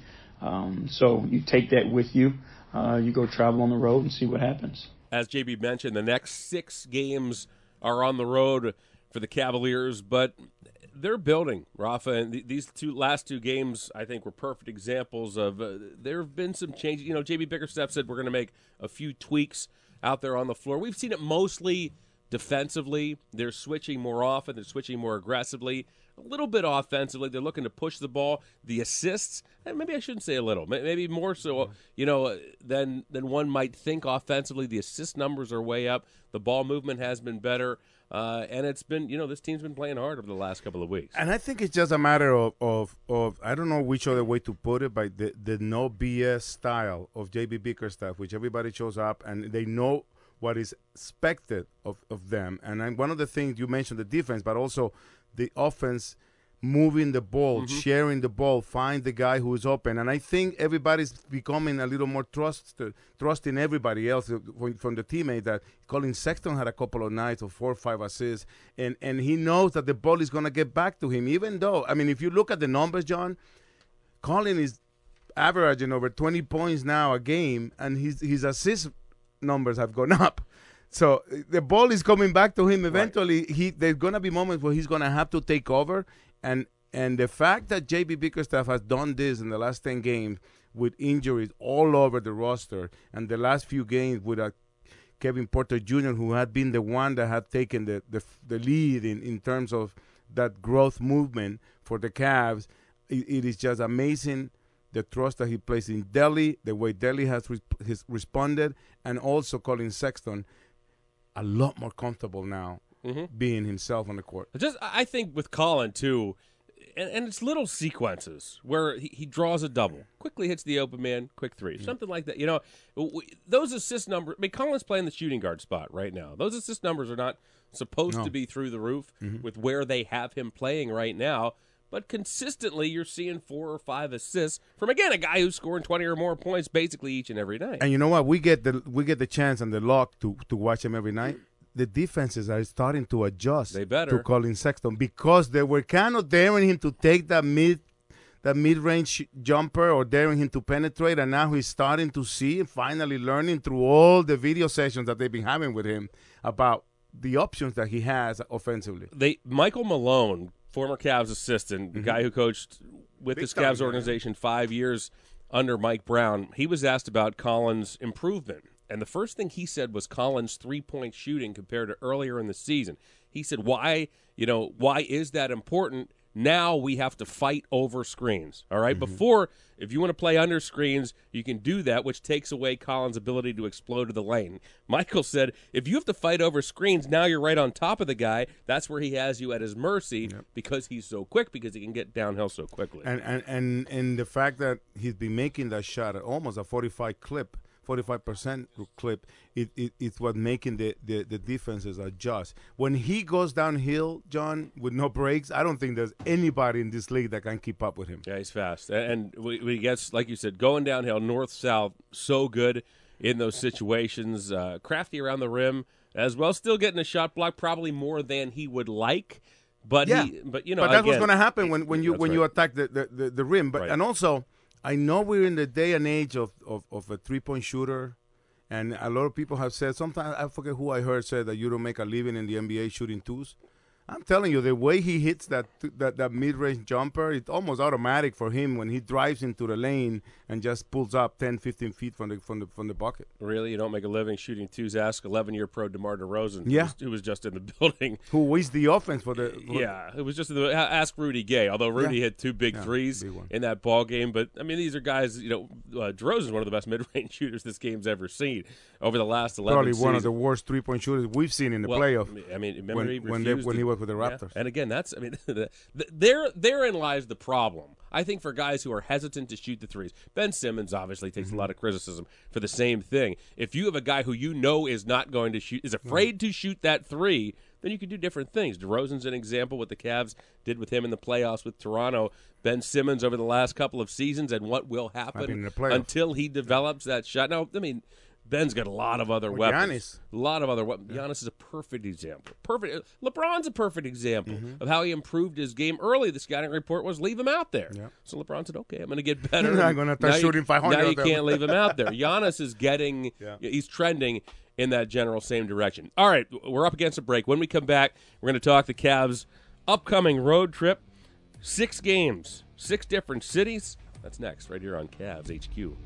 So you take that with you. You go travel on the road and see what happens. As JB mentioned, the next 6 games are on the road for the Cavaliers, but they're building, Rafa, and these last two games, I think, were perfect examples of there have been some changes. You know, JB Bickerstaff said we're going to make a few tweaks out there on the floor. We've seen it mostly defensively. They're switching more often. They're switching more aggressively. A little bit offensively. They're looking to push the ball. The assists, and maybe I shouldn't say a little, maybe more so, you know, than one might think offensively. The assist numbers are way up. The ball movement has been better. And it's been, you know, this team's been playing hard over the last couple of weeks. And I think it's just a matter of I don't know which other way to put it, but the no BS style of JB Bickerstaff, which everybody shows up and they know what is expected of them. And one of the things you mentioned, the defense, but also the offense, moving the ball, sharing the ball, find the guy who is open. And I think everybody's becoming a little more trusting everybody else from the teammate. That Colin Sexton had a couple of nights of 4 or 5 assists, and he knows that the ball is going to get back to him, even though, I mean, if you look at the numbers, John, Colin is averaging over 20 points now a game, and his assist numbers have gone up. So the ball is coming back to him eventually. Right. There's going to be moments where he's going to have to take over. And the fact that J.B. Bickerstaff has done this in the last 10 games with injuries all over the roster. And the last few games with Kevin Porter Jr., who had been the one that had taken the lead in terms of that growth movement for the Cavs, it is just amazing the trust that he places in Delly, the way Delly has responded, and also Colin Sexton, a lot more comfortable now being himself on the court. I think with Colin, too, and it's little sequences where he draws a double, quickly hits the open man, quick three, something like that. You know, those assist numbers, I mean, Colin's playing the shooting guard spot right now. Those assist numbers are not supposed to be through the roof with where they have him playing right now. But consistently, you're seeing 4 or 5 assists from, again, a guy who's scoring 20 or more points basically each and every night. And you know what? We get the chance and the luck to watch him every night. The defenses are starting to adjust to Colin Sexton because they were kind of daring him to take that mid-range jumper or daring him to penetrate, and now he's starting to see and finally learning through all the video sessions that they've been having with him about the options that he has offensively. Michael Malone, former Cavs assistant, the guy who coached with this Cavs organization 5 years under Mike Brown, he was asked about Colin's improvement. And the first thing he said was Colin's three-point shooting compared to earlier in the season. He said, why is that important? Now we have to fight over screens, all right? Before, if you want to play under screens, you can do that, which takes away Colin's ability to explode to the lane. Michael said, if you have to fight over screens, now you're right on top of the guy. That's where he has you at his mercy because he's so quick, because he can get downhill so quickly. And the fact that he's been making that shot at almost a 45% clip, it's what making the defenses adjust. When he goes downhill, John, with no breaks, I don't think there's anybody in this league that can keep up with him. Yeah, he's fast. And he gets, like you said, going downhill, north-south, so good in those situations. Crafty around the rim as well, still getting a shot block, probably more than he would like. But that's what's going to happen when you attack the rim. But and also, I know we're in the day and age of a three-point shooter, and a lot of people have said, sometimes I forget who I heard said that you don't make a living in the NBA shooting twos. I'm telling you, the way he hits that mid-range jumper, it's almost automatic for him when he drives into the lane and just pulls up 10, 15 feet from the bucket. Really? You don't make a living shooting twos? Ask 11-year pro DeMar DeRozan, who was just in the building. Who is the offense for the... it was just ask Rudy Gay, although Rudy hit 2 big threes in that ball game. But, I mean, these are guys, DeRozan's one of the best mid-range shooters this game's ever seen over the last 11 Probably seasons. One of the worst three-point shooters we've seen in the playoff. I mean, remember when he was with the Raptors. And again, therein lies the problem. I think for guys who are hesitant to shoot the threes, Ben Simmons obviously takes a lot of criticism for the same thing. If you have a guy who you know is not going to shoot, is afraid to shoot that three, then you can do different things. DeRozan's an example, what the Cavs did with him in the playoffs with Toronto. Ben Simmons over the last couple of seasons, and what will happen until he develops that shot. Now, I mean, Ben's got a lot of other weapons. Giannis. A lot of other weapons. Giannis is a perfect example. LeBron's a perfect example of how he improved his game. Early, the scouting report was leave him out there. Yeah. So LeBron said, okay, I'm going to get better. I'm going to start shooting 500. Now you can't leave him out there. Giannis is getting he's trending in that general same direction. All right, we're up against a break. When we come back, we're going to talk the Cavs' upcoming road trip. 6 games, 6 different cities. That's next, right here on Cavs HQ.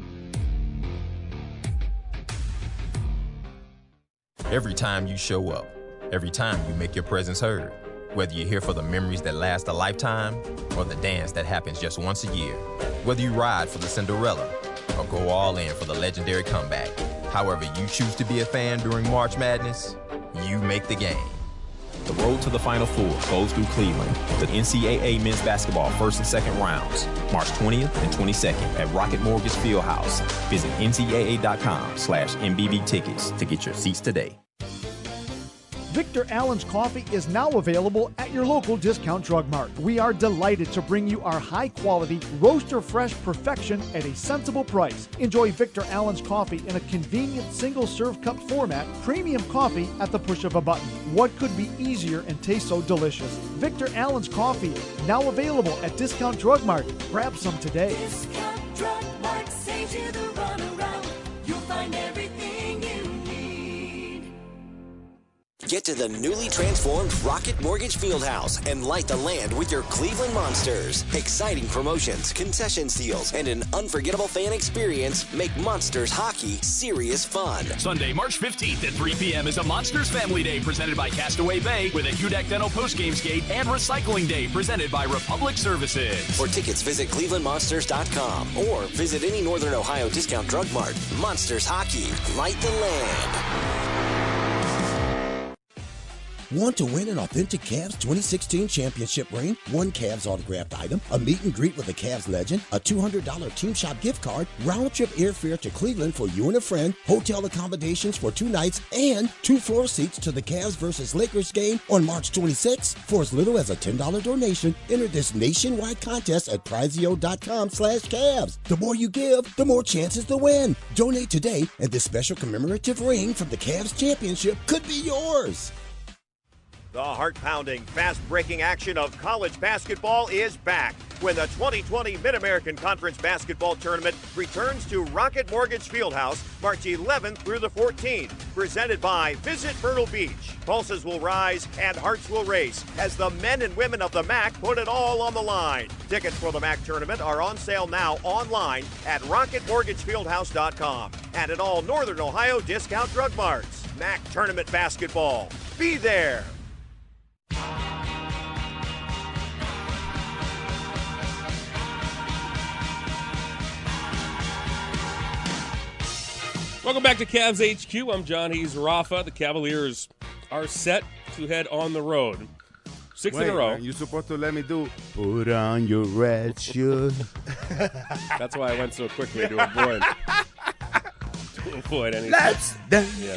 Every time you show up, every time you make your presence heard, whether you're here for the memories that last a lifetime or the dance that happens just once a year, whether you ride for the Cinderella or go all in for the legendary comeback, however you choose to be a fan during March Madness, you make the game. The road to the Final Four goes through Cleveland, the NCAA men's basketball first and second rounds, March 20th and 22nd at Rocket Mortgage Fieldhouse. Visit ncaa.com/MBB tickets to get your seats today. Victor Allen's Coffee is now available at your local discount drug mart. We are delighted to bring you our high-quality, roaster-fresh perfection at a sensible price. Enjoy Victor Allen's Coffee in a convenient single-serve cup format, premium coffee at the push of a button. What could be easier and taste so delicious? Victor Allen's Coffee, now available at Discount Drug Mart. Grab some today. Discount Drug Mart saves you the runaround. You'll find everything you need. Get to the newly transformed Rocket Mortgage Fieldhouse and light the land with your Cleveland Monsters. Exciting promotions, concession deals, and an unforgettable fan experience make Monsters hockey serious fun. Sunday, March 15th at 3 p.m. is a Monsters Family Day presented by Castaway Bay with a Hudak Dental postgame skate and Recycling Day presented by Republic Services. For tickets, visit clevelandmonsters.com or visit any Northern Ohio Discount Drug Mart. Monsters Hockey, light the land. Want to win an authentic Cavs 2016 championship ring? One Cavs autographed item, a meet and greet with a Cavs legend, a $200 Team Shop gift card, round-trip airfare to Cleveland for you and a friend, hotel accommodations for 2 nights, and 2 floor seats to the Cavs versus Lakers game on March 26th. For as little as a $10 donation, enter this nationwide contest at prizeo.com/Cavs. The more you give, the more chances to win. Donate today, and this special commemorative ring from the Cavs championship could be yours. The heart-pounding, fast-breaking action of college basketball is back when the 2020 Mid-American Conference Basketball Tournament returns to Rocket Mortgage Fieldhouse March 11th through the 14th. Presented by Visit Myrtle Beach. Pulses will rise and hearts will race as the men and women of the MAC put it all on the line. Tickets for the MAC tournament are on sale now online at RocketMortgageFieldhouse.com and at all Northern Ohio Discount Drug Marts. MAC Tournament Basketball. Be there! Welcome back to Cavs HQ. I'm John. He's Rafa. The Cavaliers are set to head on the road. 6 in a row. You're supposed to let me do put on your red shoes. That's why I went so quickly to avoid anything. Let's dance. Yeah.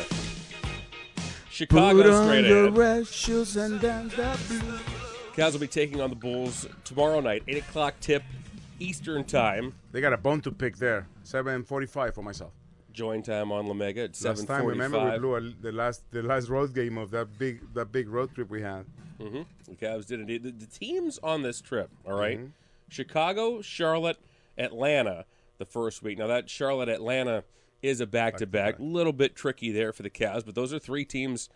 Chicago straight ahead. Red shoes and dance the blues. Cavs will be taking on the Bulls tomorrow night, 8 o'clock tip Eastern time. They got a bone to pick there. 7:45 for myself. Join time on La Mega at 7:45. Last time, remember we blew the last road game of that big road trip we had. Mm-hmm. The Cavs did indeed. The teams on this trip, all right? Mm-hmm. Chicago, Charlotte, Atlanta the first week. Now that Charlotte-Atlanta is a back-to-back. A little bit tricky there for the Cavs, but those are 3 teams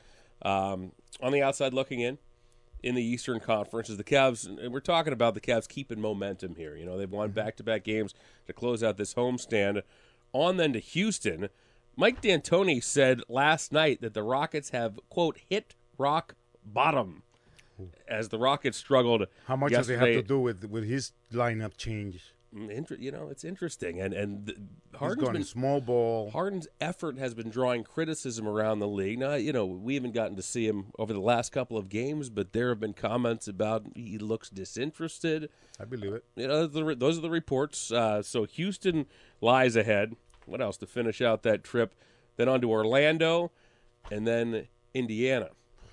on the outside looking in the Eastern Conference. As the Cavs, and we're talking about the Cavs keeping momentum here. You know, they've won back-to-back games to close out this homestand. On then to Houston. Mike D'Antoni said last night that the Rockets have, quote, hit rock bottom as the Rockets struggled. How much yesterday. does it have to do with his lineup change? You know, it's interesting. And Harden's been small ball. Harden's effort has been drawing criticism around the league. Now, you know, we haven't gotten to see him over the last couple of games, but there have been comments about he looks disinterested. I believe it. You know, those are the reports. So Houston lies ahead. What else to finish out that trip? Then on to Orlando, and then Indiana.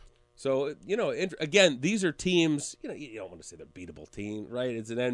So, you know, again, these are teams, you know, you don't want to say they're beatable team, right? It's the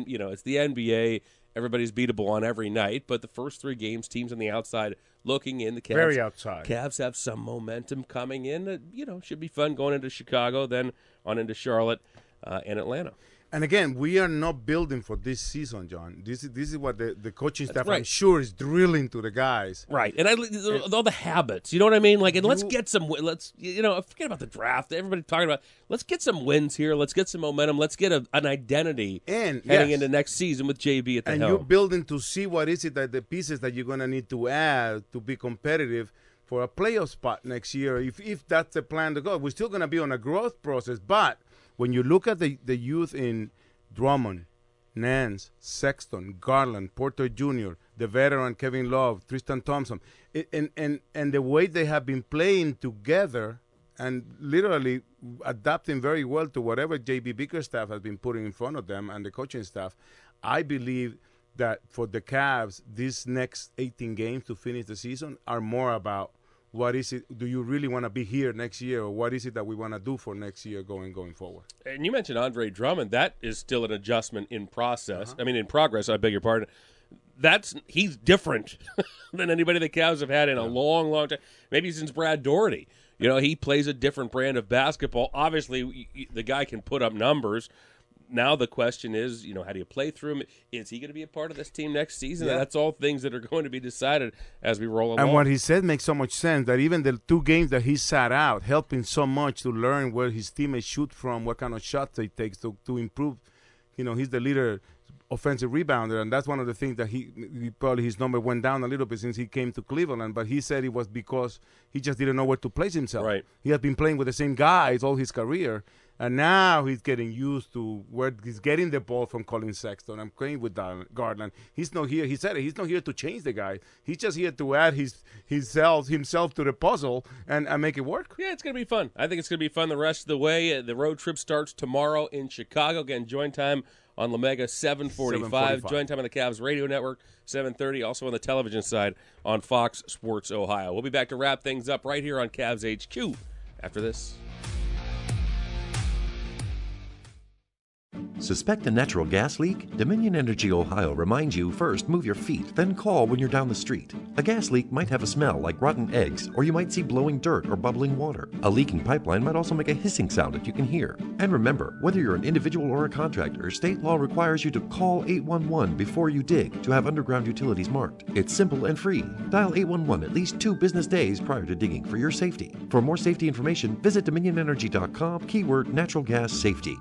NBA. Everybody's beatable on every night, but the first 3 games, teams on the outside looking in. The Cavs, very outside. Cavs have some momentum coming in. You know, should be fun going into Chicago, then on into Charlotte and Atlanta. And again, we are not building for this season, John. This is what the coaching staff, right. I'm sure, is drilling to the guys. Right, and all the habits. You know what I mean? Like, and let's get some. Let's forget about the draft. Everybody talking about. Let's get some wins here. Let's get some momentum. Let's get an identity heading into next season with JB at the helm. And you're building to see what is it that the pieces that you're going to need to add to be competitive for a playoff spot next year. If that's the plan to go, we're still going to be on a growth process, but. When you look at the youth in Drummond, Nance, Sexton, Garland, Porter Jr., the veteran Kevin Love, Tristan Thompson, and the way they have been playing together and literally adapting very well to whatever J.B. Bickerstaff has been putting in front of them and the coaching staff, I believe that for the Cavs, these next 18 games to finish the season are more about what is it? Do you really want to be here next year, or what is it that we want to do for next year going forward? And you mentioned Andre Drummond. That is still an adjustment in process. I mean, in progress. I beg your pardon. He's different than anybody the Cavs have had in a long, long time. Maybe since Brad Daugherty. You know, he plays a different brand of basketball. Obviously, the guy can put up numbers, now the question is, how do you play through him? Is he going to be a part of this team next season? Yeah. That's all things that are going to be decided as we roll along. And what he said makes so much sense, that even the 2 games that he sat out helped him so much to learn where his teammates shoot from, what kind of shots he takes to improve. He's the leader offensive rebounder, and that's one of the things that he probably his number went down a little bit since he came to Cleveland. But he said it was because he just didn't know where to place himself. Right. He had been playing with the same guys all his career, and now he's getting used to where he's getting the ball from Colin Sexton and playing with Garland. He's not here. He said it. He's not here to change the guy. He's just here to add himself to the puzzle and make it work. Yeah, it's going to be fun. I think it's going to be fun the rest of the way. The road trip starts tomorrow in Chicago. Again, join time on La Mega, 7:45. Join time on the Cavs Radio Network, 7:30. Also on the television side on Fox Sports Ohio. We'll be back to wrap things up right here on Cavs HQ after this. Suspect a natural gas leak? Dominion Energy Ohio reminds you first move your feet, then call when you're down the street. A gas leak might have a smell like rotten eggs, or you might see blowing dirt or bubbling water. A leaking pipeline might also make a hissing sound that you can hear. And remember, whether you're an individual or a contractor, state law requires you to call 811 before you dig to have underground utilities marked. It's simple and free. Dial 811 at least 2 business days prior to digging for your safety. For more safety information, visit DominionEnergy.com, keyword natural gas safety.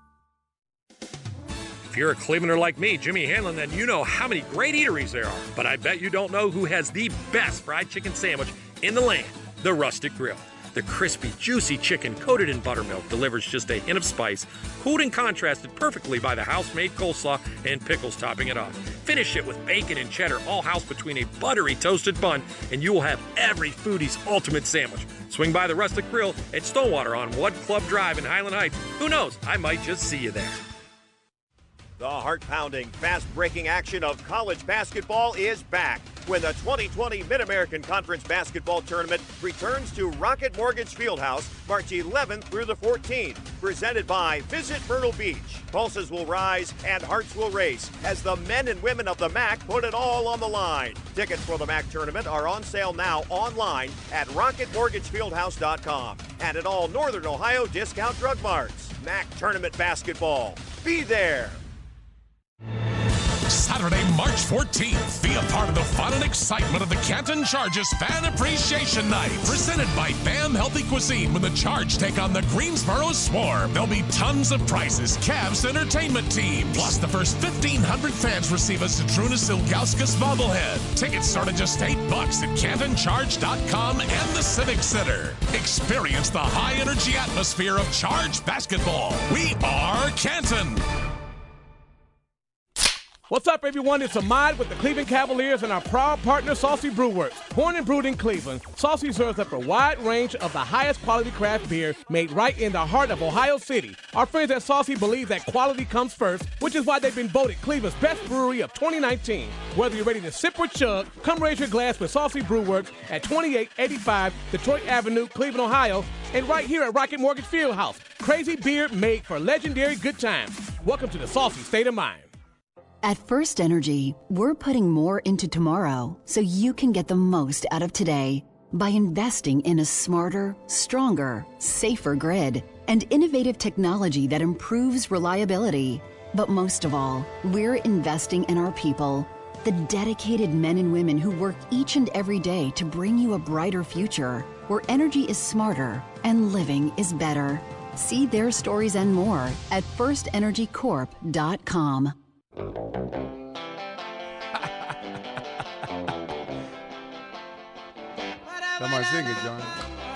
If you're a Clevelander like me, Jimmy Hanlon, then you know how many great eateries there are. But I bet you don't know who has the best fried chicken sandwich in the land, the Rustic Grill. The crispy, juicy chicken coated in buttermilk delivers just a hint of spice, cooled and contrasted perfectly by the house-made coleslaw and pickles topping it off. Finish it with bacon and cheddar, all housed between a buttery toasted bun, and you will have every foodie's ultimate sandwich. Swing by the Rustic Grill at Stonewater on Wood Club Drive in Highland Heights. Who knows? I might just see you there. The heart-pounding, fast-breaking action of college basketball is back when the 2020 Mid-American Conference Basketball Tournament returns to Rocket Mortgage Fieldhouse March 11th through the 14th. Presented by Visit Myrtle Beach. Pulses will rise and hearts will race as the men and women of the MAC put it all on the line. Tickets for the MAC tournament are on sale now online at RocketMortgageFieldhouse.com and at all Northern Ohio discount drug marts. MAC Tournament Basketball. Be there. Saturday, March 14th. Be a part of the fun and excitement of the Canton Chargers Fan Appreciation Night. Presented by BAM Healthy Cuisine when the Charge take on the Greensboro Swarm. There'll be tons of prizes, Cavs entertainment team. Plus, the first 1,500 fans receive a Zydrunas Ilgauskas bobblehead. Tickets start at just $8 at CantonCharge.com and the Civic Center. Experience the high-energy atmosphere of Charge basketball. We are Canton. What's up, everyone? It's Ahmad with the Cleveland Cavaliers and our proud partner, Saucy Brewworks. Born and brewed in Cleveland, Saucy serves up a wide range of the highest quality craft beer made right in the heart of Ohio City. Our friends at Saucy believe that quality comes first, which is why they've been voted Cleveland's best brewery of 2019. Whether you're ready to sip or chug, come raise your glass with Saucy Brewworks at 2885 Detroit Avenue, Cleveland, Ohio, and right here at Rocket Mortgage Fieldhouse. Crazy beer made for legendary good times. Welcome to the Saucy State of Mind. At First Energy, we're putting more into tomorrow so you can get the most out of today by investing in a smarter, stronger, safer grid and innovative technology that improves reliability. But most of all, we're investing in our people, the dedicated men and women who work each and every day to bring you a brighter future where energy is smarter and living is better. See their stories and more at firstenergycorp.com. Come on, sing it, John.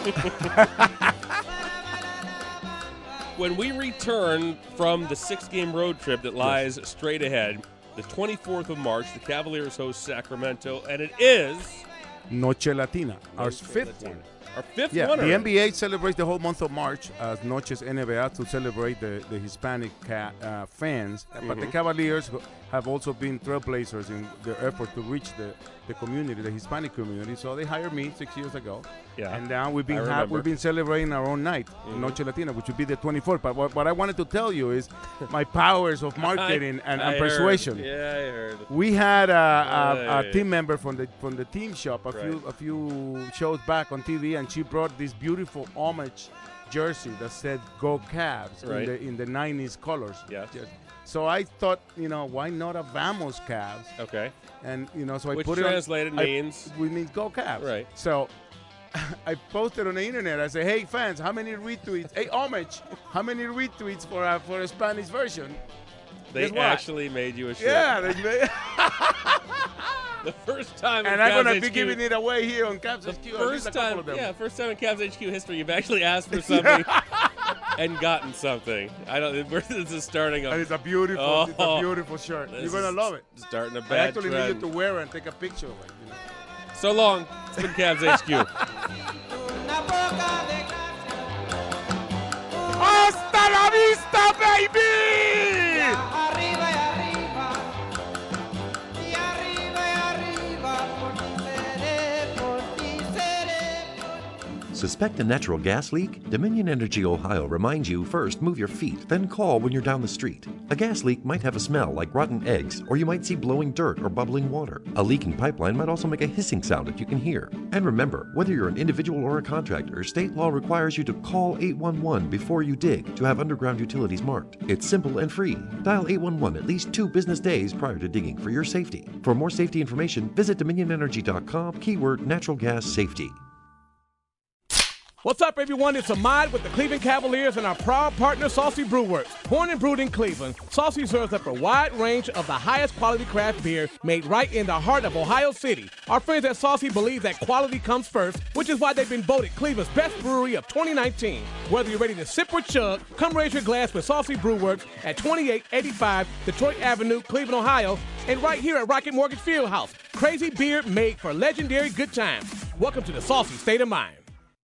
When we return from the 6-game road trip that lies straight ahead, the 24th of March, the Cavaliers host Sacramento, and it is Noche Latina, our fifth one. Our fifth one. one. The NBA celebrates the whole month of March as Noches NBA to celebrate the Hispanic fans. But the Cavaliers have also been trailblazers in their effort to reach the community, the Hispanic community. So they hired me 6 years ago. Yeah. And now we've been celebrating our own night, Noche Latina, which would be the 24th. But what I wanted to tell you is my powers of marketing and persuasion. Yeah, I heard. We had a team member from the team shop a few shows back on TV, and she brought this beautiful homage jersey that said "Go Cavs" right. in the 90s colors. Yes. So I thought, why not a Vamos Cavs? Okay. And so I Which put it translated means we mean "Go Cavs." Right. So I posted on the internet. I said, "Hey fans, how many retweets? Hey homage, how many retweets for a Spanish version?" They actually made you a shirt. Yeah, they made. The first time and in I'm Cavs going to HQ, be giving it away here on Cavs HQ. First time in Cavs HQ history, you've actually asked for something and gotten something. This is starting up. And it's a beautiful shirt. You're going to love it. Starting a bad I actually trend. need you to wear it and take a picture of it. So long. It's been Cavs HQ. Hasta la vista, baby! Arriba y arriba, y arriba y arriba, por ti seré, por ti seré. Suspect a natural gas leak? Dominion Energy Ohio reminds you first move your feet, then call when you're down the street. A gas leak might have a smell like rotten eggs, or you might see blowing dirt or bubbling water. A leaking pipeline might also make a hissing sound that you can hear. And remember, whether you're an individual or a contractor, state law requires you to call 811 before you dig to have underground utilities marked. It's simple and free. Dial 811 at least 2 business days prior to digging for your safety. For more safety information, visit DominionEnergy.com, keyword natural gas safety. What's up, everyone? It's Ahmad with the Cleveland Cavaliers and our proud partner, Saucy Brewworks. Born and brewed in Cleveland, Saucy serves up a wide range of the highest quality craft beer made right in the heart of Ohio City. Our friends at Saucy believe that quality comes first, which is why they've been voted Cleveland's best brewery of 2019. Whether you're ready to sip or chug, come raise your glass with Saucy Brewworks at 2885 Detroit Avenue, Cleveland, Ohio, and right here at Rocket Mortgage Fieldhouse. Crazy beer made for legendary good times. Welcome to the Saucy State of Mind.